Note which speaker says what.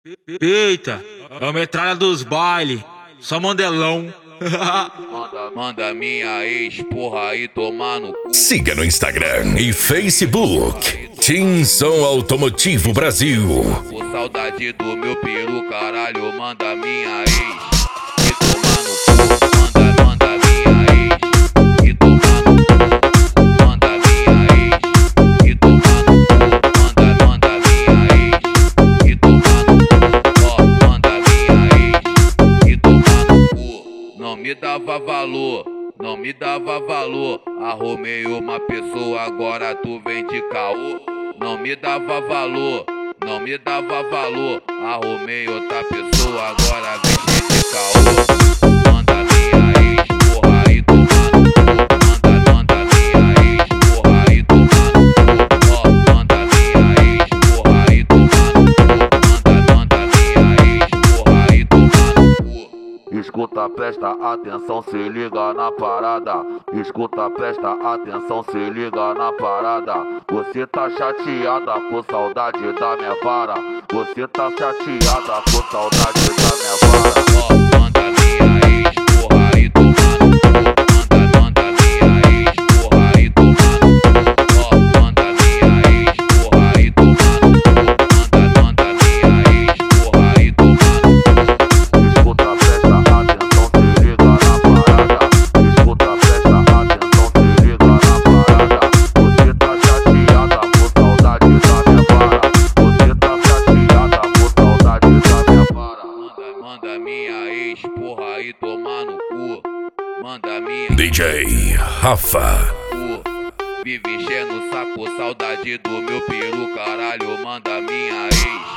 Speaker 1: Eita, é a metralha dos baile, só mandelão.
Speaker 2: Manda minha ex, porra, aí tomar no cu.
Speaker 3: Siga no Instagram e Facebook Tinson Automotivo Brasil.
Speaker 2: Com saudade do meu peru, caralho, manda minha ex e tomar no cu. Manda minha ex e tomar no cu. Manda minha ex e tomar no cu. Manda minha ex e tomar no cu. Ó, manda minha ex e tomar no cu. Não me dava valor, não me dava valor. Arrumei uma pessoa, agora tu vem de caô. Não me dava valor, não me dava valor. Arrumei outra pessoa, agora vem de caô. Manda minha ex, porra, aí tomar no cu. Manda minha ex, porra, aí tomar no cu. Ó, manda minha ex, porra, aí tomar no cu. Manda minha ex, porra, aí tomar no cu. Escuta, presta atenção, se liga na parada. Escuta, presta atenção, se liga na parada. Você tá chateada com saudade da minha vara. Você tá chateada com saudade da minha vara. Ó, manda minha ex, porra, aí tomar no cu. Manda minha ex, porra, aí tomar no cu. Ó, manda minha ex, porra, aí tomar no cu. Manda minha ex, porra, aí tomar no cu. Escuta, presta atenção, se liga na parada. Escuta, presta atenção, se liga na parada. Você tá chateada com saudade da minha vara. Você tá chateada com saudade da minha vara. Manda minha ex, porra, aí tomar no cu. Manda minha
Speaker 3: DJ Rafa.
Speaker 2: cu. Vive enchendo o saco, saudade do meu peru, caralho, manda minha ex.